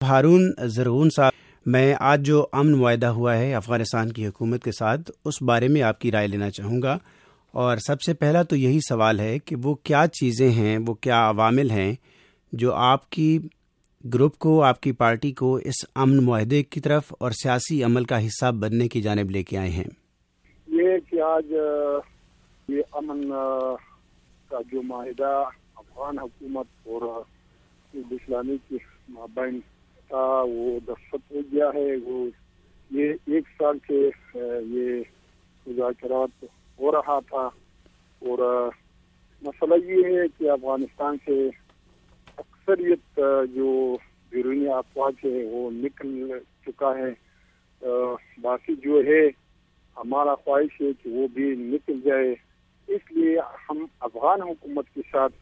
ہارون زرغون صاحب، میں آج جو امن معاہدہ ہوا ہے افغانستان کی حکومت کے ساتھ، اس بارے میں آپ کی رائے لینا چاہوں گا. اور سب سے پہلا تو یہی سوال ہے کہ وہ کیا چیزیں ہیں، وہ کیا عوامل ہیں جو آپ کی گروپ کو، آپ کی پارٹی کو اس امن معاہدے کی طرف اور سیاسی عمل کا حصہ بننے کی جانب لے کے آئے ہیں؟ یہ کہ آج یہ امن کا جو معاہدہ افغان حکومت اور اسلامی کے مابین تھا وہ دستخط ہو گیا ہے. وہ یہ 1 سال سے یہ مذاکرات ہو رہا تھا، اور مسئلہ یہ ہے کہ افغانستان سے اکثریت جو بیرونی افواج ہے وہ نکل چکا ہے. باقی جو ہے ہمارا خواہش ہے کہ وہ بھی نکل جائے. اس لیے ہم افغان حکومت کے ساتھ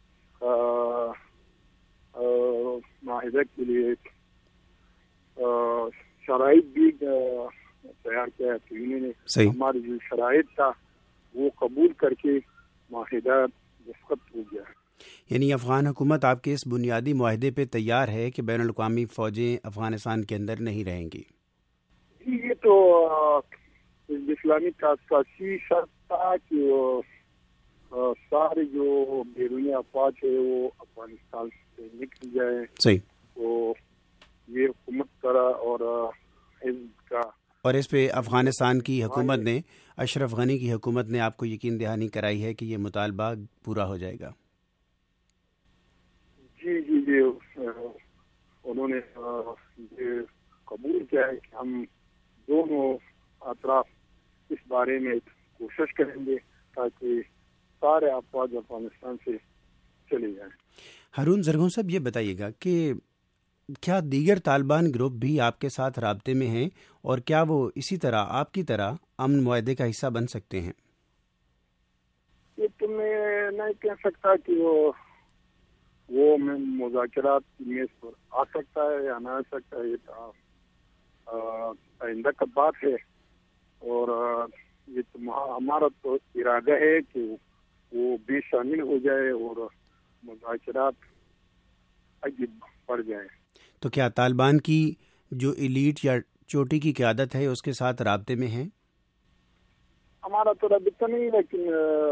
معاہدے کے لیے شرائط بھی تیار کیا ہے. تو انہوں نے ہمارے جو شرائط تھا وہ قبول کر کے معاہدہ دستخط ہو گیا ہے. یعنی افغان حکومت آپ کے اس بنیادی معاہدے پہ تیار ہے کہ بین الاقوامی فوجیں افغانستان کے اندر نہیں رہیں گی؟ یہ تو اسلامی کا اساسی شرط تھا کہ سارے جو بیرونی افواج ہے وہ افغانستان سے نکل جائے. صحیح. تو یہ حکومت کرا اور حزب کا، اور اس پہ افغانستان کی حکومت نے، اشرف غنی کی حکومت نے آپ کو یقین دہانی کرائی ہے کہ یہ مطالبہ پورا ہو جائے گا؟ جی انہوں نے یہ قبول کیا ہے کہ ہم دونوں اطراف اس بارے میں کوشش کریں گے تاکہ سارے افواج افغانستان سے چلے جائیں. ہارون زرغون صاحب، یہ بتائیے گا کہ کیا دیگر طالبان گروپ بھی آپ کے ساتھ رابطے میں ہیں، اور کیا وہ اسی طرح آپ کی طرح امن معاہدے کا حصہ بن سکتے ہیں؟ یہ تو میں نہیں کہہ سکتا کہ وہ مذاکرات کی میز پر آ سکتا ہے یا نہ آ سکتا ہے. یہ آئندہ کا بات ہے، اور یہ ہمارا تو ارادہ ہے کہ وہ بھی شامل ہو جائے اور مذاکرات آگے بڑھ جائیں. تو کیا طالبان کی جو ایلیٹ یا چوٹی کی قیادت ہے اس کے ساتھ رابطے میں ہیں؟ ہمارا تو رابطہ نہیں، لیکن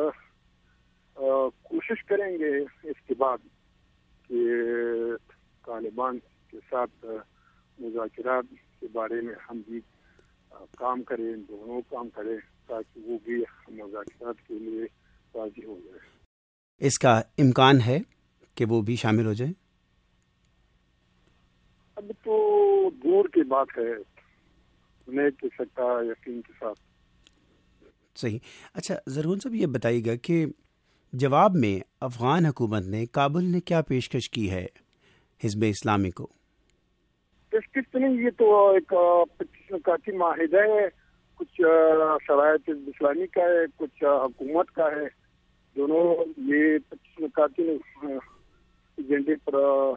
کوشش کریں گے اس کے بعد کہ طالبان کے ساتھ مذاکرات کے بارے میں ہم بھی کام کریں، دونوں کام کریں تاکہ وہ بھی مذاکرات کے لیے راضی ہو جائے. اس کا امکان ہے کہ وہ بھی شامل ہو جائیں؟ اب تو دور کی بات ہے، نہیں کہہ سکتا یقین کے ساتھ. صحیح. اچھا زرغون صاحب، یہ بتائیے گا کہ جواب میں افغان حکومت نے کابل نے کیا پیشکش کی ہے حزب اسلامی کو؟ پیشکش نہیں، یہ تو ایک 25 نکاتی معاہدہ ہے. کچھ شرائط حزب اسلامی کا ہے، کچھ حکومت کا ہے. دونوں یہ 25 نکاتی ایجنڈے پر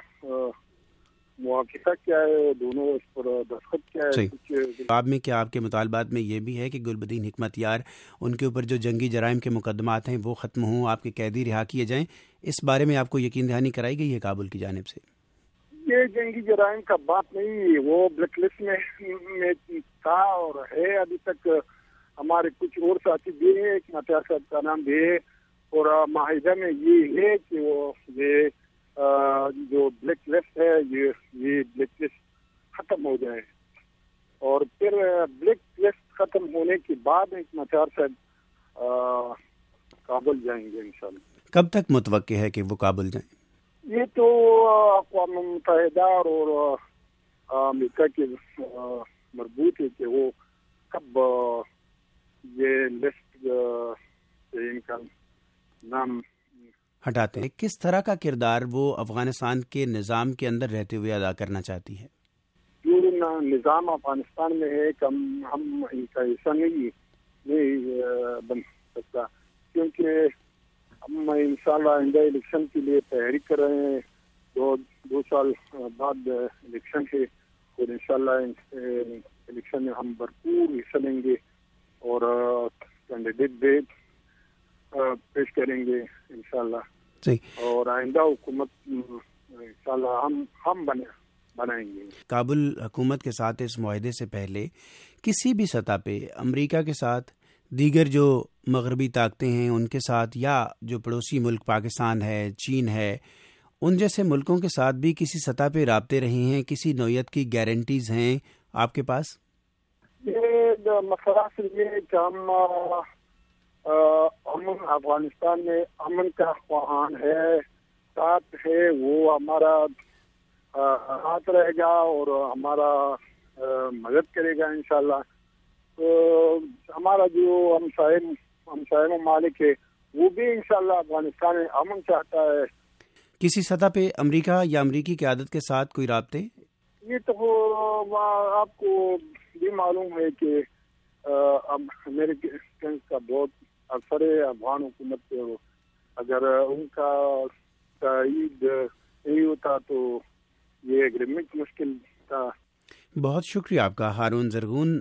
موافقہ کیا ہے، دونوں اس پر دستخط کیا ہے. جواب میں کیا آپ کے مطالبات میں یہ بھی ہے کہ گلبدین حکمت یار، ان کے اوپر جو جنگی جرائم کے مقدمات ہیں وہ ختم ہوں، آپ کے قیدی رہا کیے جائیں؟ اس بارے میں آپ کو یقین دہانی کرائی گئی ہے کابل کی جانب سے؟ یہ جنگی جرائم کا بات نہیں، وہ بلیک لسٹ میں تھا اور ہے. ابھی تک ہمارے کچھ اور ساتھی بھی ہیں، ایک ناتیہ صاحب کا نام بھی ہے، اور معاہدہ میں یہ ہے کہ وہ یہ جو بلیک لسٹ ہے یہ بلیک لسٹ ختم ہو جائے. اور پھر بلیک لسٹ ختم ہونے کے بعد ایک ناتیہ صاحب کابل جائیں گے انشاءاللہ. کب تک متوقع ہے کہ وہ کابل جائیں؟ یہ تو اقوام متحدہ اور امریکہ کے مربوط ہے کہ وہ کب یہ لسٹ سے ان کا نام ہٹاتے ہیں. کس طرح کا کردار وہ افغانستان کے نظام کے اندر رہتے ہوئے ادا کرنا چاہتی ہے؟ جو نظام افغانستان میں ہے کہ ہم ان کا ایسا نہیں بن سکتا، کیونکہ ہم انشاءاللہ آئندہ الیکشن کے لیے تیاری کر رہے ہیں. 2 سال بعد الیکشن ہے، اور انشاءاللہ الیکشن میں ہم بھرپور حصہ لیں گے اور کینڈیڈیٹ بھی پیش کریں گے انشاءاللہ. اور آئندہ حکومت انشاءاللہ ہم بنے بنائیں گے. کابل حکومت کے ساتھ اس معاہدے سے پہلے کسی بھی سطح پہ امریکہ کے ساتھ، دیگر جو مغربی طاقتیں ہیں ان کے ساتھ، یا جو پڑوسی ملک پاکستان ہے، چین ہے، ان جیسے ملکوں کے ساتھ بھی کسی سطح پہ رابطے رہے ہیں؟ کسی نوعیت کی گارنٹیز ہیں آپ کے پاس؟ یہ مسئلہ صرف یہ کہ ہم امن افغانستان میں امن کا خواہان ہے، ساتھ ہے، وہ ہمارا ہاتھ رہے گا اور ہمارا مدد کرے گا انشاءاللہ. تو ہمارا جو ہمسائے ممالک ہے وہ بھی انشاءاللہ افغانستان میں امن چاہتا ہے. کسی سطح پہ امریکہ یا امریکی قیادت کے ساتھ کوئی رابطے؟ یہ تو آپ کو بھی معلوم ہے کہ امریکن کا بہت اثر ہے افغان حکومت پہ. اگر ان کا تائید نہیں ہوتا تو یہ ایگریمنٹ مشکل تھا. بہت شکریہ آپ کا ہارون زرغون.